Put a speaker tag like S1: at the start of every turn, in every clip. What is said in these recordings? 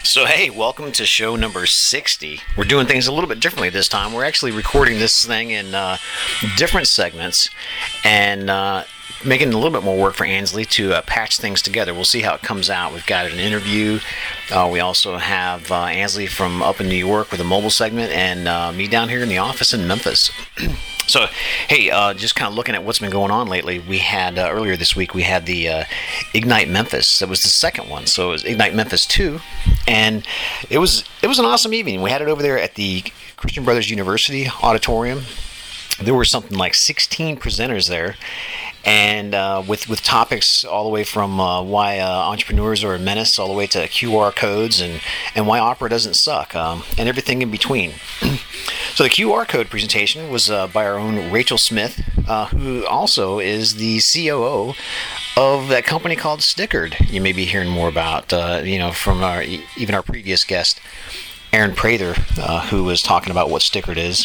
S1: So, hey, welcome to show number 60. We're doing things a little bit differently this time. We're actually recording this thing in different segments and making a little bit more work for Ansley to patch things together. We'll see how it comes out. We've got an interview. We also have Ansley from up in New York with a mobile segment, and me down here in the office in Memphis. So, hey, just kind of looking at what's been going on lately, we had, earlier this week, we had the Ignite Memphis. That was the second one. So it was Ignite Memphis 2, and it was an awesome evening. We had it over there at the Christian Brothers University Auditorium. There were something like 16 presenters there, and with topics all the way from why entrepreneurs are a menace, all the way to QR codes and why opera doesn't suck, and everything in between. So the QR code presentation was by our own Rachel Smith, who also is the COO of that company called Stickered. You may be hearing more about, from even our previous guest, Aaron Prather, who was talking about what Stickered is.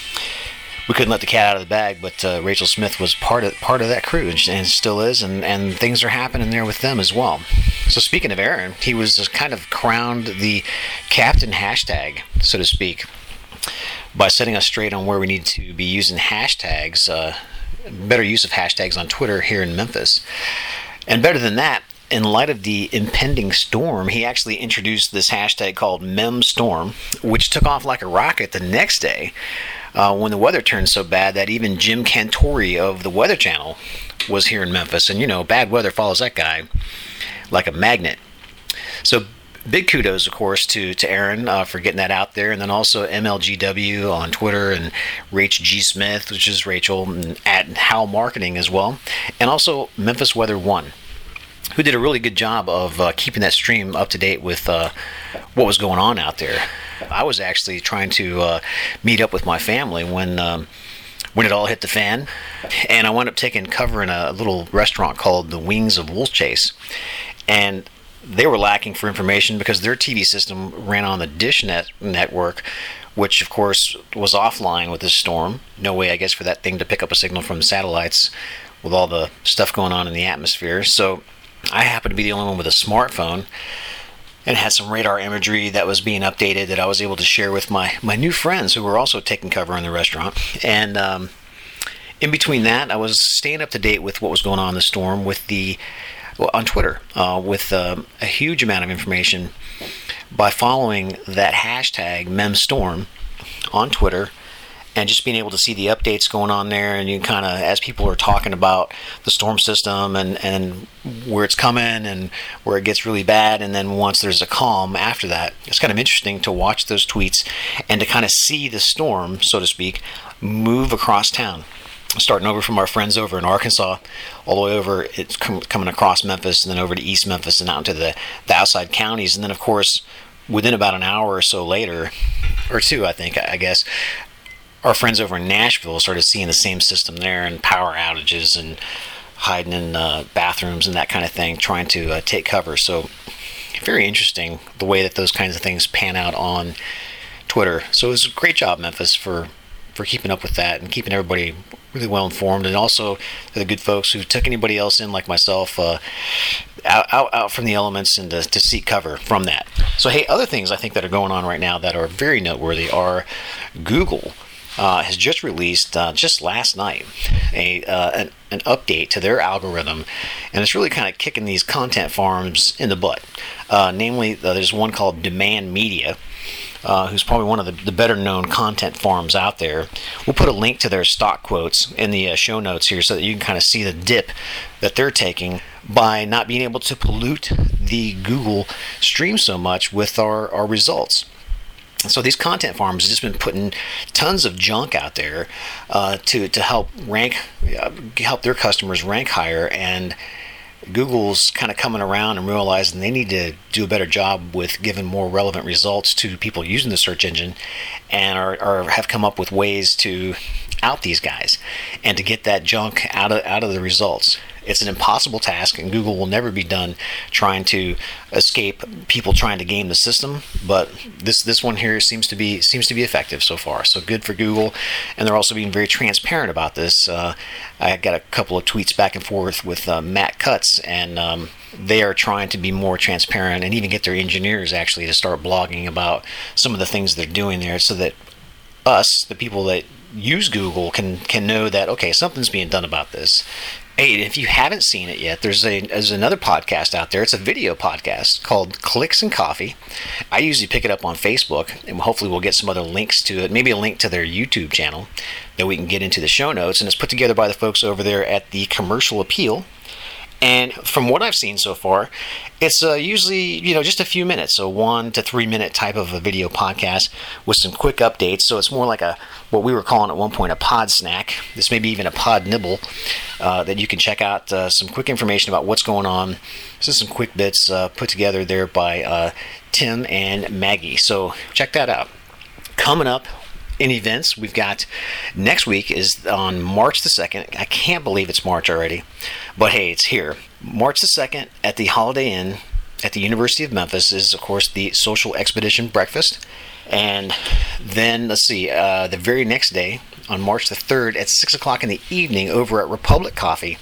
S1: We couldn't let the cat out of the bag, but Rachel Smith was part of that crew, and still is, and things are happening there with them as well. So speaking of Aaron, he was kind of crowned the captain hashtag, so to speak, by setting us straight on where we need to be using hashtags, better use of hashtags on Twitter here in Memphis. And better than that, in light of the impending storm, he actually introduced this hashtag called MemStorm, which took off like a rocket the next day when the weather turned so bad that even Jim Cantori of the Weather Channel was here in Memphis. And, bad weather follows that guy like a magnet. So big kudos, of course, to Aaron for getting that out there, and then also MLGW on Twitter, and Rach G. Smith, which is Rachel, and at Hal Marketing as well, and also Memphis Weather 1, who did a really good job of keeping that stream up to date with what was going on out there. I was actually trying to meet up with my family when it all hit the fan, and I wound up taking cover in a little restaurant called the Wings of Wolfchase, and they were lacking for information because their TV system ran on the DishNet network, which of course was offline with this storm. No way, I guess, for that thing to pick up a signal from satellites with all the stuff going on in the atmosphere. So I happened to be the only one with a smartphone and had some radar imagery that was being updated that I was able to share with my new friends who were also taking cover in the restaurant. And in between that, I was staying up to date with what was going on in the storm on Twitter, with a huge amount of information by following that hashtag MemStorm on Twitter, and just being able to see the updates going on there. And you kind of, as people are talking about the storm system and where it's coming and where it gets really bad, and then once there's a calm after that, it's kind of interesting to watch those tweets and to kind of see the storm, so to speak, move across town. Starting over from our friends over in Arkansas, all the way over, it's coming across Memphis, and then over to East Memphis and out into the outside counties. And then, of course, within about an hour or so later, or two, I guess, our friends over in Nashville started seeing the same system there, and power outages and hiding in bathrooms and that kind of thing, trying to take cover. So very interesting the way that those kinds of things pan out on Twitter. So it was a great job, Memphis, for keeping up with that and keeping everybody really well informed, and also the good folks who took anybody else in like myself out from the elements and to seek cover from that. So hey, other things I think that are going on right now that are very noteworthy are Google has just released just last night an update to their algorithm, and it's really kind of kicking these content farms in the butt. Namely, there's one called Demand Media, who's probably one of the better known content farms out there. We'll put a link to their stock quotes in the show notes here so that you can kind of see the dip that they're taking by not being able to pollute the Google stream so much with our results. So these content farms have just been putting tons of junk out there to help help their customers rank higher, and Google's kind of coming around and realizing they need to do a better job with giving more relevant results to people using the search engine, and have come up with ways to out these guys and to get that junk out of the results. It's an impossible task, and Google will never be done trying to escape people trying to game the system. But this one here seems to be effective so far. So good for Google, and they're also being very transparent about this. I got a couple of tweets back and forth with Matt Cutts, and they are trying to be more transparent and even get their engineers actually to start blogging about some of the things they're doing there, so that us, the people that use Google, can know that, okay, something's being done about this. Hey, if you haven't seen it yet, there's another podcast out there. It's a video podcast called Clicks and Coffee. I usually pick it up on Facebook, and hopefully we'll get some other links to it, maybe a link to their YouTube channel that we can get into the show notes. And it's put together by the folks over there at the Commercial Appeal. And from what I've seen so far, it's usually, just a few minutes, so 1 to 3 minute type of a video podcast with some quick updates. So it's more like what we were calling at one point a pod snack. This may be even a pod nibble that you can check out. Some quick information about what's going on. This is some quick bits put together there by Tim and Maggie. So check that out. Coming up in events, we've got next week is on March the 2nd. I can't believe it's March already, but hey, it's here. March the 2nd at the Holiday Inn at the University of Memphis is, of course, the Social Expedition Breakfast. And then, let's see, the very next day, on March the 3rd at 6 o'clock in the evening over at Republic Coffee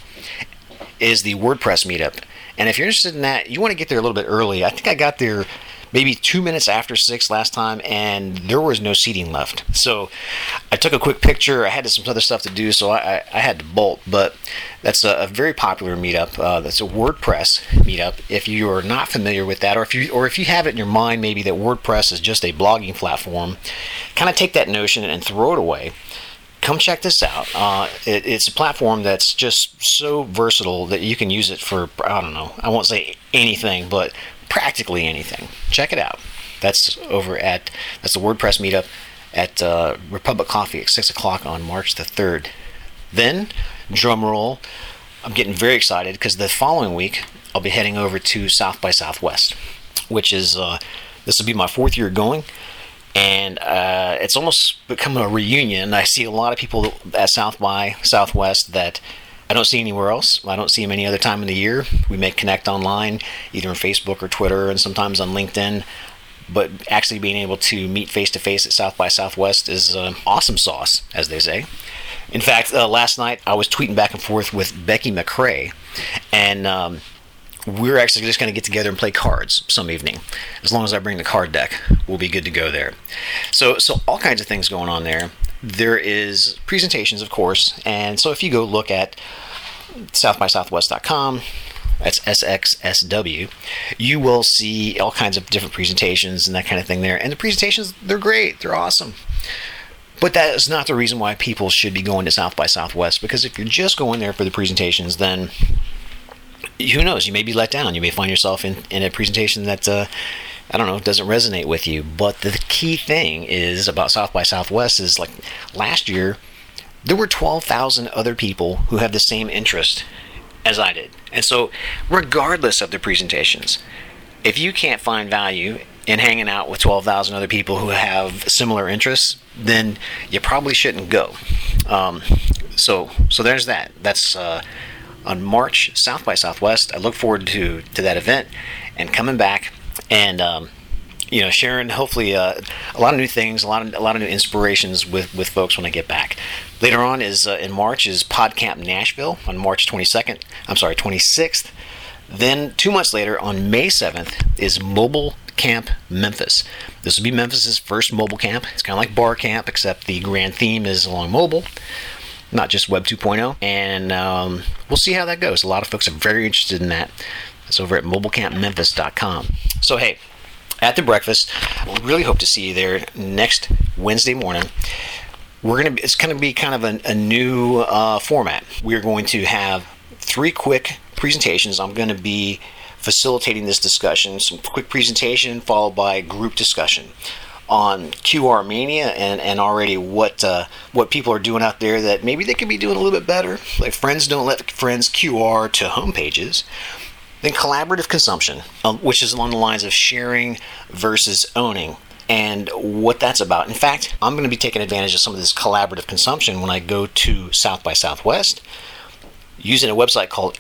S1: is the WordPress meetup. And if you're interested in that, you want to get there a little bit early. I think I got there maybe 2 minutes after 6 last time, and there was no seating left. So I took a quick picture. I had some other stuff to do, so I had to bolt. But that's a very popular meetup. That's a WordPress meetup. If you are not familiar with that, or if you have it in your mind maybe that WordPress is just a blogging platform, kind of take that notion and throw it away. Come check this out. It's a platform that's just so versatile that you can use it for, I don't know, I won't say anything, but practically anything. Check it out. That's the WordPress meetup at Republic Coffee at 6 o'clock on March the 3rd. Then, drum roll, I'm getting very excited because the following week I'll be heading over to South by Southwest, which is, this will be my 4th year going. And it's almost become a reunion. I see a lot of people at South by Southwest that I don't see anywhere else. I don't see them any other time of the year. We may connect online, either on Facebook or Twitter, and sometimes on LinkedIn. But actually being able to meet face-to-face at South by Southwest is awesome sauce, as they say. In fact, last night I was tweeting back and forth with Becky McRae, and we're actually just going to get together and play cards some evening. As long as I bring the card deck, we'll be good to go there. So all kinds of things going on there. There is presentations, of course, and so if you go look at southbysouthwest.com, that's SXSW, you will see all kinds of different presentations and that kind of thing there. And the presentations, they're great, they're awesome. But that is not the reason why people should be going to South by Southwest, because if you're just going there for the presentations, then who knows, you may be let down. You may find yourself in a presentation that I don't know, doesn't resonate with you. But the key thing is about South by Southwest is, like last year, there were 12,000 other people who have the same interest as I did. And so regardless of the presentations, if you can't find value in hanging out with 12,000 other people who have similar interests, then you probably shouldn't go. So there's that. That's on March, South by Southwest. I look forward to that event and coming back and sharing hopefully a lot of new things, a lot of new inspirations with folks when I get back. Later on is in March is PodCamp Nashville on March 26th. Then 2 months later on May 7th is Mobile Camp Memphis. This will be Memphis's first mobile camp. It's kind of like Bar Camp, except the grand theme is along mobile, not just Web 2.0. And we'll see how that goes. A lot of folks are very interested in that. It's over at mobilecampmemphis.com. So hey, at the breakfast, we really hope to see you there next Wednesday morning. It's going to be kind of a new format. We're going to have 3 quick presentations. I'm going to be facilitating this discussion. Some quick presentation followed by group discussion on QR Mania and already what people are doing out there that maybe they could be doing a little bit better. Like friends don't let friends QR to homepages. Then collaborative consumption, which is along the lines of sharing versus owning, and what that's about. In fact, I'm going to be taking advantage of some of this collaborative consumption when I go to South by Southwest. using a website called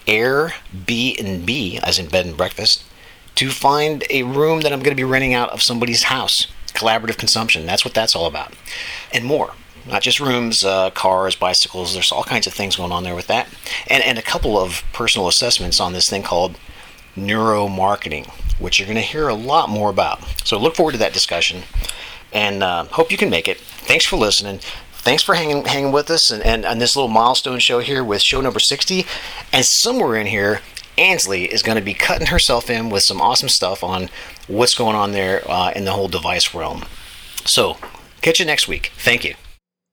S1: Airbnb, as in bed and breakfast, to find a room that I'm going to be renting out of somebody's house. Collaborative consumption, that's what that's all about. And more. Not just rooms, cars, bicycles, there's all kinds of things going on there with that. And a couple of personal assessments on this thing called neuromarketing, which you're going to hear a lot more about. So look forward to that discussion, and hope you can make it. Thanks for listening. Thanks for hanging with us and this little milestone show here with show number 60. And somewhere in here, Ansley is going to be cutting herself in with some awesome stuff on what's going on there in the whole device realm. So, catch you next week. Thank you.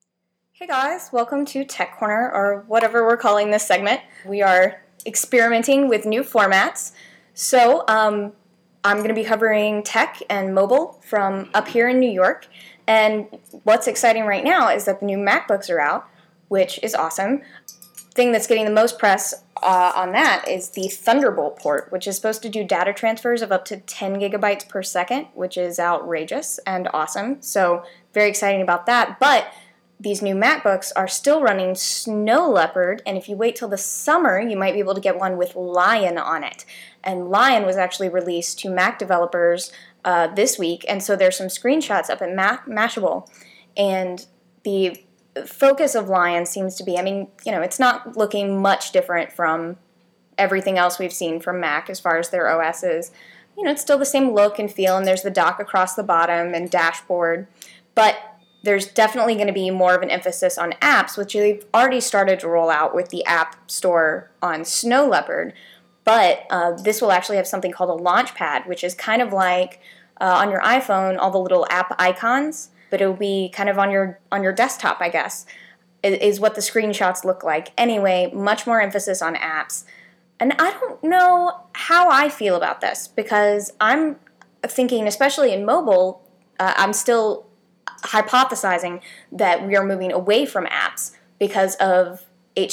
S2: Hey guys, welcome to Tech Corner, or whatever we're calling this segment. We are experimenting with new formats. So, I'm going to be covering tech and mobile from up here in New York. And what's exciting right now is that the new MacBooks are out, which is awesome. Thing that's getting the most press on that is the Thunderbolt port, which is supposed to do data transfers of up to 10 gigabytes per second, which is outrageous and awesome. So very exciting about that. But these new MacBooks are still running Snow Leopard, and if you wait till the summer, you might be able to get one with Lion on it. And Lion was actually released to Mac developers this week, and so there's some screenshots up at Mashable, and the focus of Lion seems to be, it's not looking much different from everything else we've seen from Mac as far as their OS is. It's still the same look and feel, and there's the dock across the bottom and dashboard, but there's definitely going to be more of an emphasis on apps, which they've already started to roll out with the App Store on Snow Leopard. But this will actually have something called a Launchpad, which is kind of like on your iPhone, all the little app icons, but it will be kind of on your desktop, I guess, is what the screenshots look like. Anyway, much more emphasis on apps. And I don't know how I feel about this, because I'm thinking, especially in mobile, I'm still hypothesizing that we are moving away from apps because of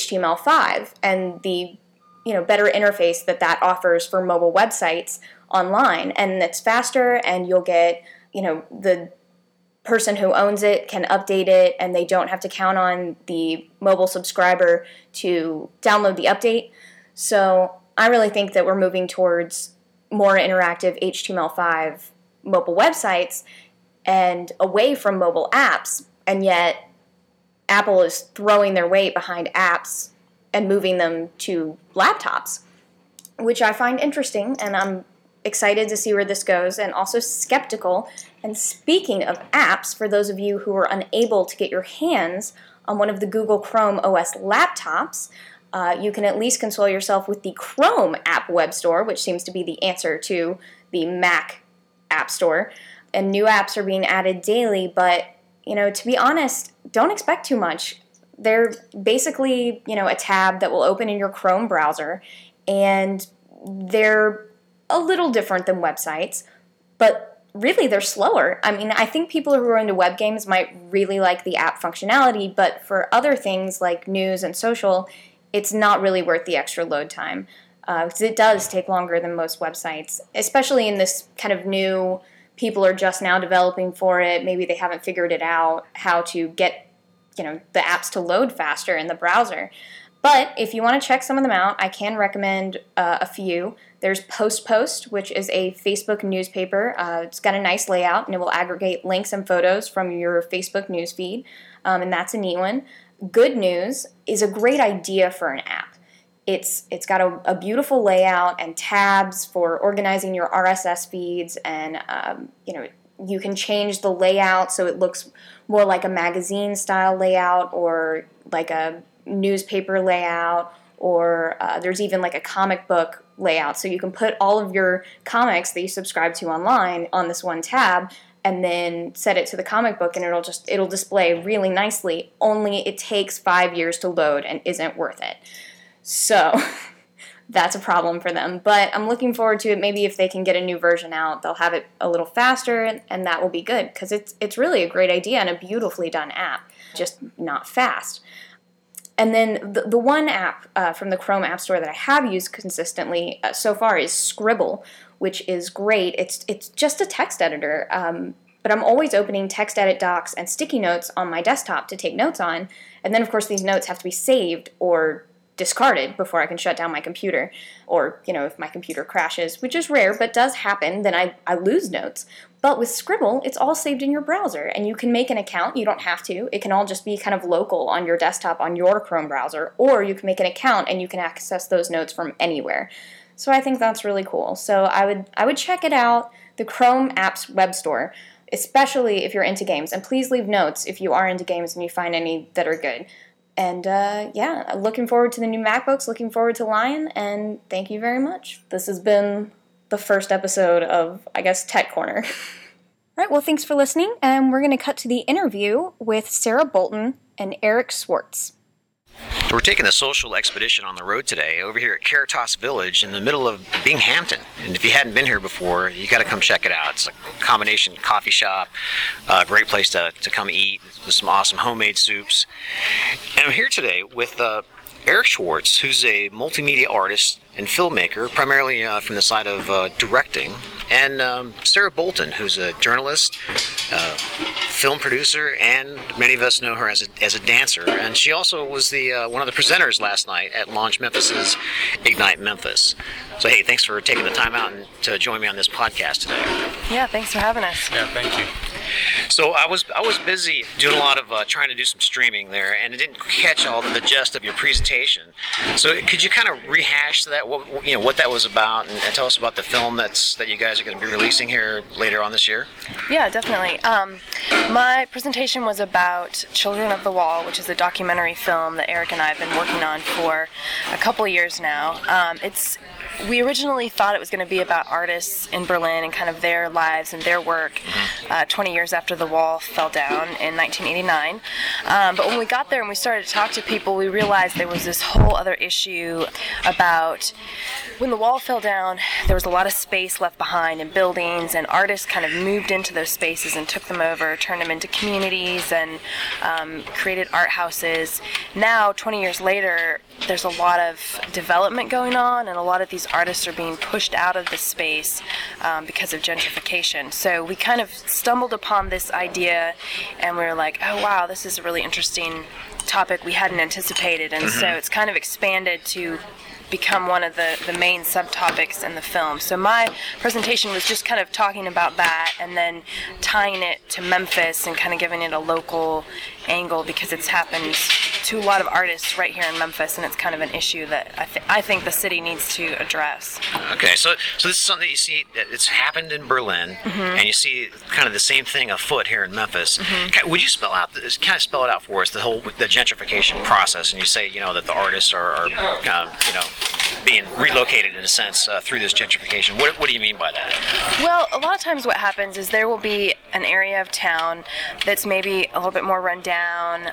S2: HTML5 and the better interface that offers for mobile websites online, and it's faster, and you'll get the person who owns it can update it, and they don't have to count on the mobile subscriber to download the update. So I really think that we're moving towards more interactive HTML5 mobile websites and away from mobile apps, and yet Apple is throwing their weight behind apps and moving them to laptops, which I find interesting, and I'm excited to see where this goes, and also skeptical. And speaking of apps, for those of you who are unable to get your hands on one of the Google Chrome OS laptops, you can at least console yourself with the Chrome App Web Store, which seems to be the answer to the Mac App Store. And new apps are being added daily, but, to be honest, don't expect too much. They're basically, a tab that will open in your Chrome browser, and they're a little different than websites, but really they're slower. I think people who are into web games might really like the app functionality, but for other things like news and social, it's not really worth the extra load time, because it does take longer than most websites, especially in this kind of new, people are just now developing for it, maybe they haven't figured it out, how to get the apps to load faster in the browser. But if you want to check some of them out, I can recommend a few. There's Post, which is a Facebook newspaper. It's got a nice layout, and it will aggregate links and photos from your Facebook newsfeed, and that's a neat one. Good News is a great idea for an app. It's got a beautiful layout and tabs for organizing your RSS feeds, and you can change the layout so it looks more like a magazine-style layout or like a newspaper layout, or there's even like a comic book layout. So you can put all of your comics that you subscribe to online on this one tab, and then set it to the comic book, and it'll display really nicely, only it takes 5 years to load and isn't worth it. So that's a problem for them. But I'm looking forward to it. Maybe if they can get a new version out, they'll have it a little faster, and that will be good, because it's really a great idea and a beautifully done app, just not fast. And then the one app from the Chrome App Store that I have used consistently so far is Scribble, which is great. It's just a text editor, but I'm always opening text edit docs and sticky notes on my desktop to take notes on. And then, of course, these notes have to be saved or discarded before I can shut down my computer. Or, if my computer crashes, which is rare but does happen, then I lose notes. But with Scribble, it's all saved in your browser, and you can make an account. You don't have to. It can all just be kind of local on your desktop on your Chrome browser, or you can make an account and you can access those notes from anywhere. So I think that's really cool. So I would check it out, the Chrome Apps web store, especially if you're into games. And please leave notes if you are into games and you find any that are good. And looking forward to the new MacBooks, looking forward to Lion, and thank you very much. This has been the first episode of, I guess, Tech Corner. All right, well, thanks for listening, and we're going to cut to the interview with Sarah Bolton and Eric Swartz.
S1: So we're taking a social expedition on the road today over here at Caritas Village in the middle of Binghamton. And if you hadn't been here before, you got to come check it out. It's a combination coffee shop, a great place to come eat with some awesome homemade soups. And I'm here today with Eric Swartz, who's a multimedia artist and filmmaker, primarily from the side of directing, and Sarah Bolton, who's a journalist, film producer, and many of us know her as a dancer. And she also was the one of the presenters last night at Launch Memphis's Ignite Memphis. So hey, thanks for taking the time out and to join me on this podcast today.
S3: Yeah, thanks for having us.
S4: Yeah, thank you.
S1: So I was busy doing a lot of trying to do some streaming there, and I didn't catch all the gist of your presentation. So could you kind of rehash that, what that was about, and tell us about the film that you guys are going to be releasing here later on this year?
S3: Yeah, definitely. My presentation was about Children of the Wall, which is a documentary film that Eric and I have been working on for a couple years now. We originally thought it was going to be about artists in Berlin and kind of their lives and their work 20 years after the wall fell down in 1989. But when we got there and we started to talk to people, we realized there was this whole other issue about when the wall fell down, there was a lot of space left behind in buildings, and artists kind of moved into those spaces and took them over, turned them into communities, and created art houses. Now, 20 years later, there's a lot of development going on, and a lot of these artists are being pushed out of the space because of gentrification. So we kind of stumbled upon this idea, and we were like, oh wow, this is a really interesting topic we hadn't anticipated, and so it's kind of expanded to become one of the main subtopics in the film. So my presentation was just kind of talking about that and then tying it to Memphis and kind of giving it a local angle because it's happened to a lot of artists right here in Memphis, and it's kind of an issue that I think the city needs to address.
S1: Okay, so this is something that you see that it's happened in Berlin, and you see kind of the same thing afoot here in Memphis. Would you spell it out for us, the gentrification process? And you say that the artists are being relocated in a sense through this gentrification. What do you mean by that? Well,
S3: a lot of times what happens is there will be an area of town that's maybe a little bit more run down.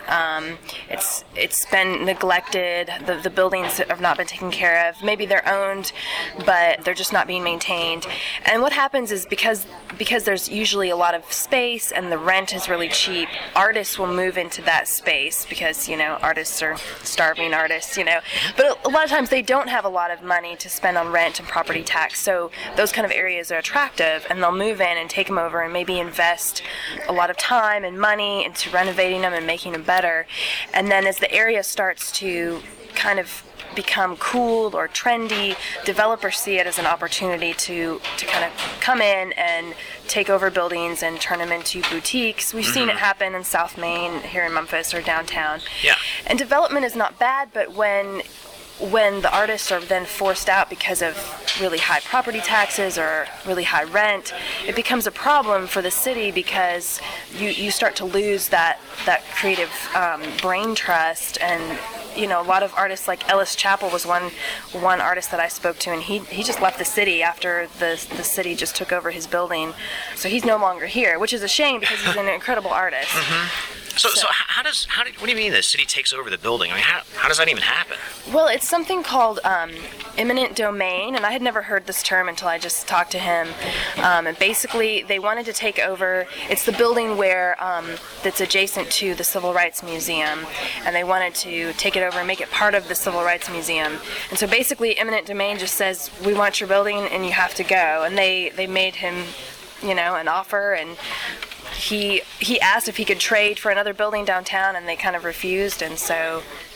S3: It's been neglected. The buildings have not been taken care of. Maybe they're owned, but they're just not being maintained. And what happens is because there's usually a lot of space and the rent is really cheap, artists will move into that space because artists are starving artists. But a lot of times they don't have a lot of money to spend on rent and property tax. So those kind of areas are attractive, and they'll move in and take them over and maybe invest a lot of time and money into renovating them and making them better. And then as the area starts to kind of become cool or trendy, developers see it as an opportunity to kind of come in and take over buildings and turn them into boutiques. We've seen it happen in South Main here in Memphis or downtown.
S1: Yeah.
S3: And development is not bad, but when the artists are then forced out because of really high property taxes or really high rent, it becomes a problem for the city because you start to lose that creative brain trust. And a lot of artists, like Ellis Chappell was one artist that I spoke to, and he just left the city after the city just took over his building. So he's no longer here, which is a shame because he's an incredible artist.
S1: So what do you mean the city takes over the building? I mean, how does that even happen?
S3: Well, it's something called eminent domain, and I had never heard this term until I just talked to him. And basically, they wanted to take over. It's the building where that's adjacent to the Civil Rights Museum, and they wanted to take it over and make it part of the Civil Rights Museum. And so basically, eminent domain just says, we want your building and you have to go. And they made him, an offer, and he asked if he could trade for another building downtown, and they kind of refused, and so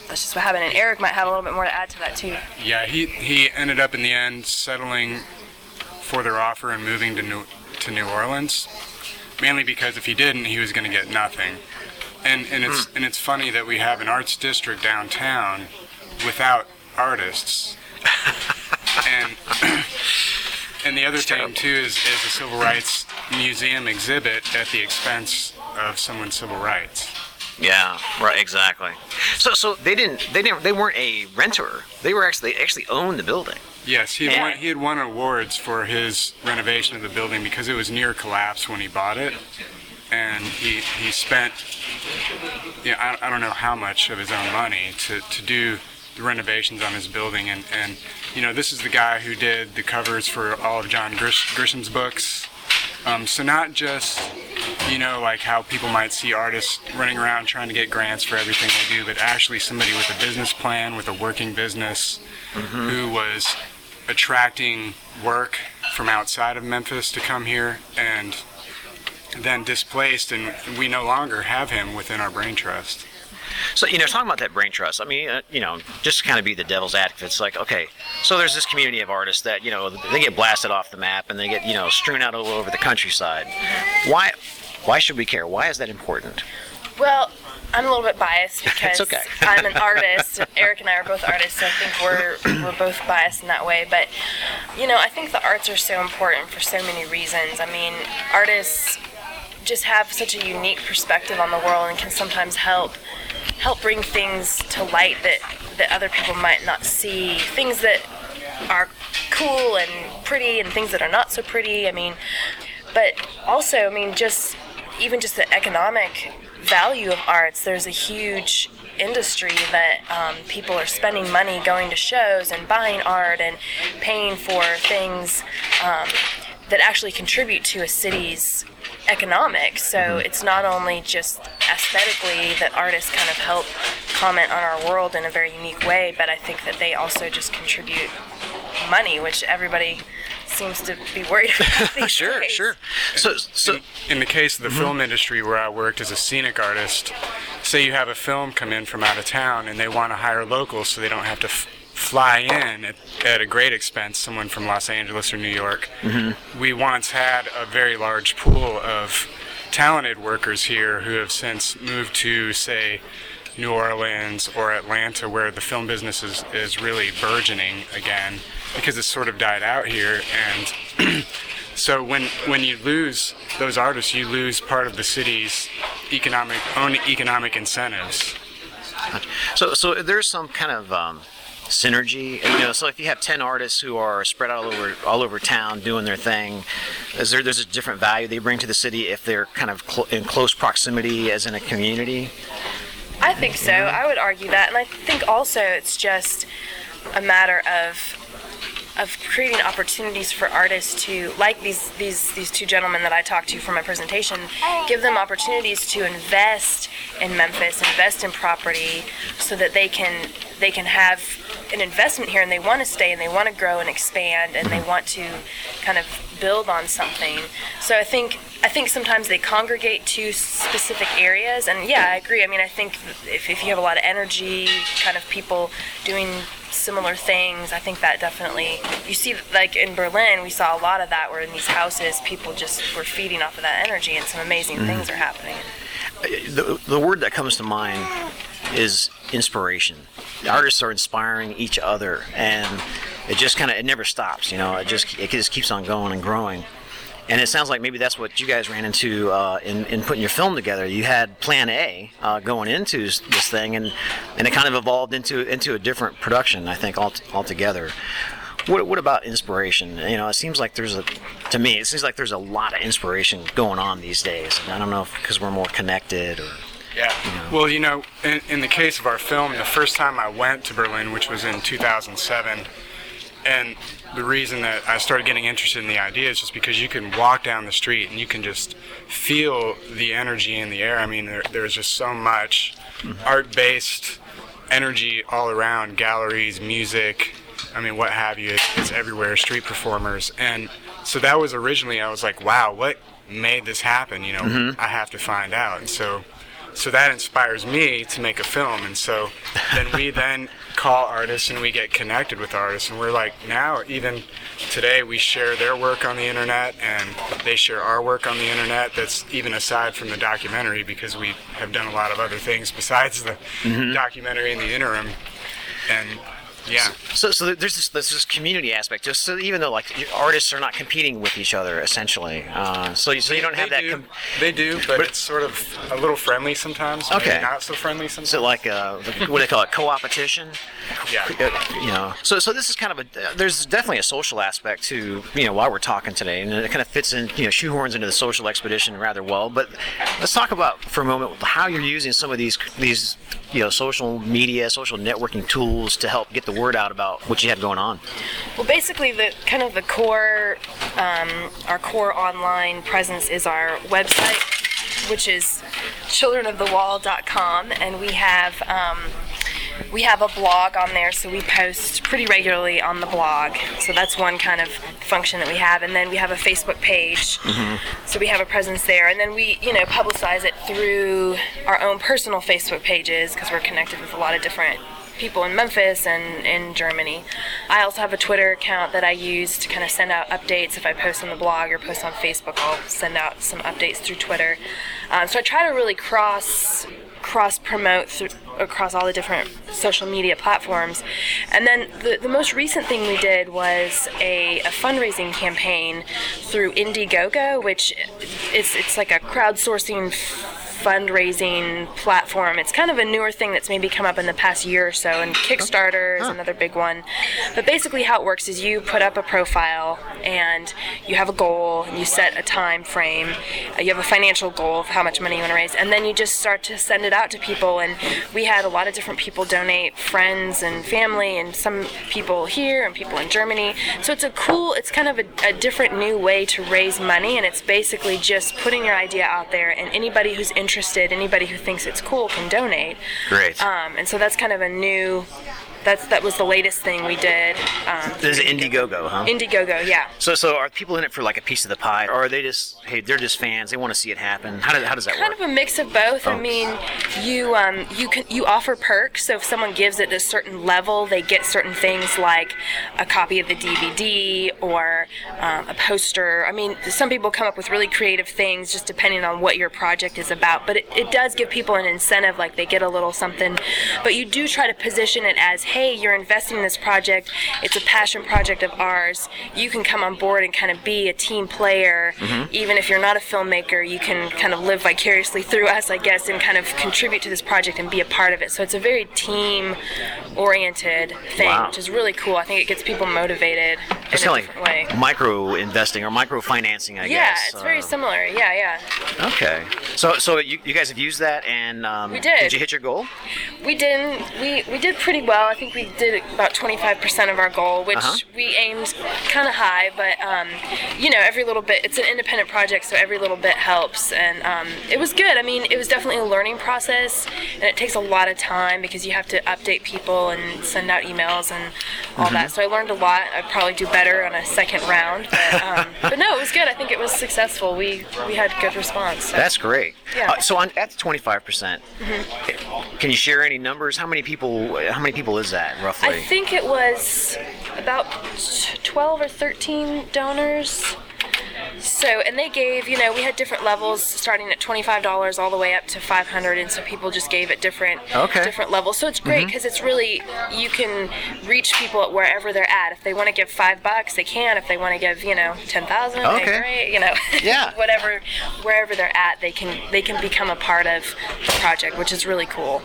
S3: that's just what happened. And Eric might have a little bit more to add to that too.
S4: Yeah, he ended up in the end settling for their offer and moving to New Orleans, mainly because if he didn't, he was going to get nothing. And it's funny that we have an arts district downtown without artists. and and the other thing too is a civil rights museum exhibit at the expense of someone's civil rights.
S1: Yeah, right, exactly. So they weren't a renter. They actually owned the building.
S4: Yes, he had won awards for his renovation of the building because it was near collapse when he bought it. And he spent, I don't know how much of his own money to do the renovations on his building. And this is the guy who did the covers for all of John Grisham's books. So not just, like how people might see artists running around trying to get grants for everything they do, but actually somebody with a business plan, with a working business, who was attracting work from outside of Memphis to come here and then displaced, and we no longer have him within our brain trust.
S1: So, talking about that brain trust, I mean, just to kind of be the devil's advocate, it's like, okay, so there's this community of artists that, they get blasted off the map and they get, strewn out all over the countryside. Why should we care? Why is that important?
S3: Well, I'm a little bit biased because
S1: okay.
S3: I'm an artist. Eric and I are both artists, so I think we're both biased in that way. But, I think the arts are so important for so many reasons. I mean, artists just have such a unique perspective on the world and can sometimes help bring things to light that other people might not see, things that are cool and pretty and things that are not so pretty. I mean, but also, just the economic value of arts, there's a huge industry that people are spending money going to shows and buying art and paying for things that actually contribute to a city's economics. So it's not only just aesthetically that artists kind of help comment on our world in a very unique way, but I think that they also just contribute money, which everybody seems to be worried about these
S1: Sure. So
S4: in the case of the film industry where I worked as a scenic artist, say you have a film come in from out of town and they want to hire locals so they don't have to fly in at a great expense, someone from Los Angeles or New York. We once had a very large pool of talented workers here who have since moved to, say, New Orleans or Atlanta, where the film business is really burgeoning again because it's sort of died out here. And so when you lose those artists, you lose part of the city's own economic incentives.
S1: So there's some kind of synergy, so if you have 10 artists who are spread out all over town doing their thing, there's a different value they bring to the city if they're kind of in close proximity as in a community?
S3: I think so. I would argue that, and I think also it's just a matter of creating opportunities for artists to, like these two gentlemen that I talked to for my presentation, give them opportunities to invest in Memphis, invest in property, so that they can have an investment here and they want to stay and they want to grow and expand and they want to kind of build on something. So I think sometimes they congregate to specific areas, and yeah, I agree. I mean, I think if you have a lot of energy, kind of people doing similar things, I think that definitely, you see, like in Berlin, we saw a lot of that, where in these houses, people just were feeding off of that energy and some amazing things are happening.
S1: The word that comes to mind is inspiration. The artists are inspiring each other, and it never stops. It just keeps on going and growing. And it sounds like maybe that's what you guys ran into in putting your film together. You had Plan A going into this thing, and it kind of evolved into a different production, I think, altogether. What about inspiration? It seems like there's a lot of inspiration going on these days. And I don't know if because we're more connected or.
S4: Yeah. Well, in the case of our film, the first time I went to Berlin, which was in 2007, and the reason that I started getting interested in the idea is just because you can walk down the street and you can just feel the energy in the air. I mean, there's just so much art-based energy all around, galleries, music, I mean, what have you. It's everywhere, street performers. And so that was originally, I was like, wow, what made this happen? I have to find out. And so So that inspires me to make a film, and so then we call artists and we get connected with artists, and we're like, now even today we share their work on the internet and they share our work on the internet. That's even aside from the documentary, because we have done a lot of other things besides the documentary in the interim. And yeah.
S1: So there's this community aspect. Just so even though like artists are not competing with each other essentially, so you don't have that.
S4: They do, but it's sort of a little friendly sometimes.
S1: Okay.
S4: Maybe not so friendly sometimes.
S1: So like what do they call it? Co-opetition.
S4: Yeah.
S1: You know. So this is kind of there's definitely a social aspect to why we're talking today, and it kind of fits in shoehorns into the social expedition rather well. But let's talk about for a moment how you're using some of these social media, social networking tools to help get the word out about what you have going on.
S3: Well, basically, the core, our core online presence is our website, which is childrenofthewall.com, and we have a blog on there, so we post pretty regularly on the blog. So that's one kind of function that we have, and then we have a Facebook page. So we have a presence there, and then we publicize it through our own personal Facebook pages because we're connected with a lot of different people in Memphis and in Germany. I also have a Twitter account that I use to kind of send out updates. If I post on the blog or post on Facebook, I'll send out some updates through Twitter. So I try to really cross promote across all the different social media platforms. And then the most recent thing we did was a fundraising campaign through Indiegogo, which it's like a crowdsourcing fundraising platform. It's kind of a newer thing that's maybe come up in the past year or so, and Kickstarter is another big one. But basically how it works is you put up a profile and you have a goal and you set a time frame. You have a financial goal of how much money you want to raise, and then you just start to send it out to people. And we had a lot of different people donate, friends and family, and some people here and people in Germany. So it's kind of a different new way to raise money, and it's basically just putting your idea out there, and anybody who's interested, anybody who thinks it's cool can donate.
S1: Great.
S3: And so that's kind of a new. That was the latest thing we did.
S1: This is Indiegogo, huh?
S3: Indiegogo, yeah.
S1: So are people in it for like a piece of the pie, or are they just they're just fans? They want to see it happen. How does that work?
S3: Kind of a mix of both.
S1: Oh.
S3: I mean, you offer perks. So if someone gives it a certain level, they get certain things like a copy of the DVD or a poster. I mean, some people come up with really creative things just depending on what your project is about. But it does give people an incentive, like they get a little something. But you do try to position it as, hey, you're investing in this project. It's a passion project of ours. You can come on board and kind of be a team player. Even if you're not a filmmaker, you can kind of live vicariously through us, I guess, and kind of contribute to this project and be a part of it. So it's a very team-oriented thing, which is really cool. I think it gets people motivated in a different way.
S1: Micro investing or micro financing, I guess.
S3: Yeah, it's very similar. Yeah.
S1: Okay. So you guys have used that, and
S3: we did.
S1: Did you hit your goal?
S3: We didn't. We did pretty well. I think we did about 25% of our goal, which we aimed kind of high, but every little bit. It's an independent project, so every little bit helps, and it was good. I mean, it was definitely a learning process, and it takes a lot of time because you have to update people and send out emails and all that. So I learned a lot. I'd probably do better on a second round, but no, it was good. I think it was successful. We had good response. So.
S1: That's great.
S3: Yeah.
S1: So at the 25%, can you share any numbers? How many people is that roughly?
S3: I think it was about 12 or 13 donors. So, and they gave, we had different levels starting at $25 all the way up to $500, and so people just gave at different levels. So it's great because it's really, you can reach people at wherever they're at. If they want to give $5, they can. If they want to give, 10,000, great,
S1: yeah.
S3: whatever, wherever they're at, they can become a part of the project, which is really cool.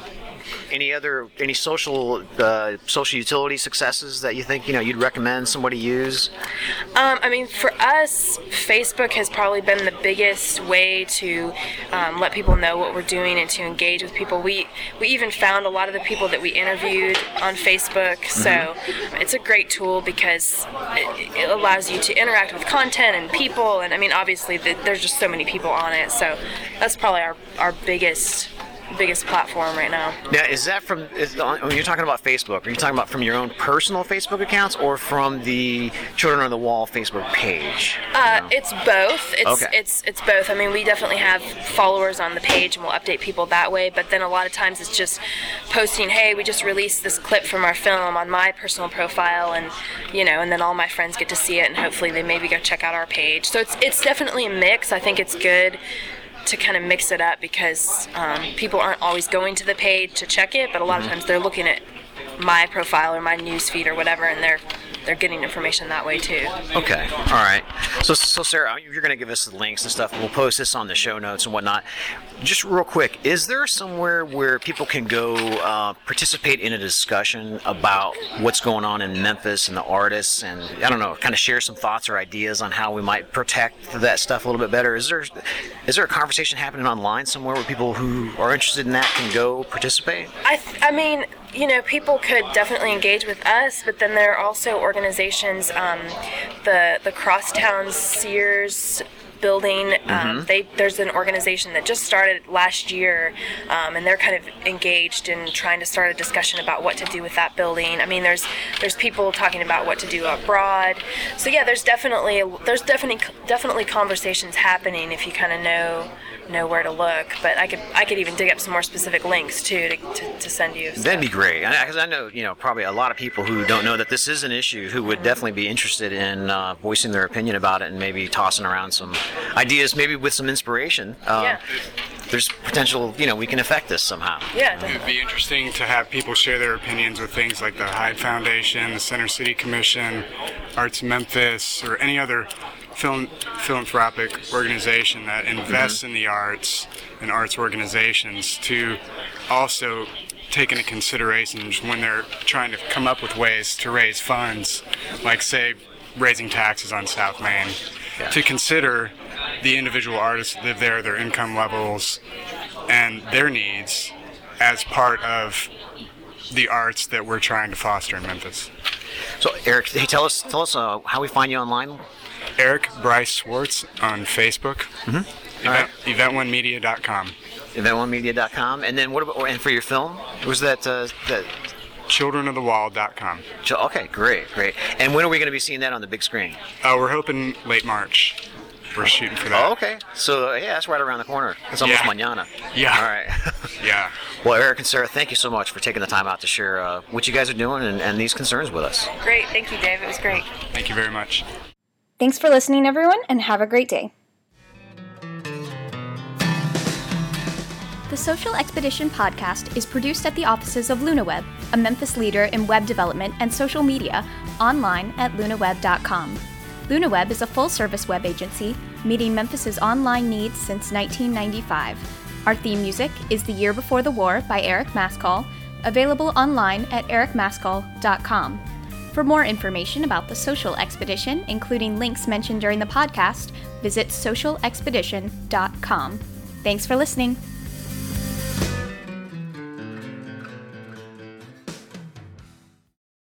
S1: Any social utility successes that you think you'd recommend somebody use?
S3: I mean, for us, Facebook has probably been the biggest way to let people know what we're doing and to engage with people. We even found a lot of the people that we interviewed on Facebook, so it's a great tool because it allows you to interact with content and people, and I mean, obviously there's just so many people on it, so that's probably our biggest biggest platform right now.
S1: Now, is that when you're talking about Facebook, are you talking about from your own personal Facebook accounts or from the Children on the Wall Facebook page?
S3: It's both.
S1: Okay.
S3: It's both. I mean, we definitely have followers on the page, and we'll update people that way. But then a lot of times it's just posting, "Hey, we just released this clip from our film" on my personal profile, and and then all my friends get to see it, and hopefully they maybe go check out our page. So it's definitely a mix. I think it's good to kind of mix it up because people aren't always going to the page to check it, but a lot of times they're looking at my profile or my news feed or whatever, and they're getting information that way too.
S1: Okay, all right. So Sarah, you're going to give us the links and stuff. We'll post this on the show notes and whatnot. Just real quick, is there somewhere where people can go participate in a discussion about what's going on in Memphis and the artists, and I don't know, kind of share some thoughts or ideas on how we might protect that stuff a little bit better? Is there a conversation happening online somewhere where people who are interested in that can go participate?
S3: I mean, people could definitely engage with us, but then there are also organizations, the Crosstown Sears building. There's an organization that just started last year, and they're kind of engaged in trying to start a discussion about what to do with that building. I mean, there's people talking about what to do abroad. So yeah, there's definitely conversations happening if you kind of know where to look. But I could even dig up some more specific links too to send you.
S1: That'd be great, because I know probably a lot of people who don't know that this is an issue who would definitely be interested in voicing their opinion about it and maybe tossing around some ideas, maybe with some inspiration.
S3: Yeah.
S1: There's potential, we can affect this somehow.
S3: Yeah,
S4: It would be interesting to have people share their opinions with things like the Hyde Foundation, the Center City Commission, Arts Memphis, or any other philanthropic organization that invests in the arts and arts organizations to also take into consideration when they're trying to come up with ways to raise funds, like say raising taxes on South Main, to consider the individual artists that live there, their income levels, and their needs as part of the arts that we're trying to foster in Memphis.
S1: So Eric, hey, tell us how we find you online.
S4: Eric Bryce Swartz on Facebook. EventOneMedia.com.
S1: EventOneMedia.com. And then what about, and for your film, was that
S4: ChildrenOfTheWall.com.
S1: Okay, great. And when are we going to be seeing that on the big screen?
S4: We're hoping late March. We're shooting for that.
S1: Oh, okay. So that's right around the corner. It's almost mañana.
S4: Yeah.
S1: All right.
S4: Yeah.
S1: Well, Eric and Sarah, thank you so much for taking the time out to share what you guys are doing and these concerns with us.
S3: Great. Thank you, Dave. It was great.
S4: Thank you very much.
S2: Thanks for listening, everyone, and have a great day. The Social Expedition podcast is produced at the offices of LunaWeb, a Memphis leader in web development and social media, online at lunaweb.com. LunaWeb is a full-service web agency meeting Memphis's online needs since 1995. Our theme music is The Year Before the War by Eric Maskell, available online at ericmaskell.com. For more information about the Social Expedition, including links mentioned during the podcast, visit socialexpedition.com. Thanks for listening.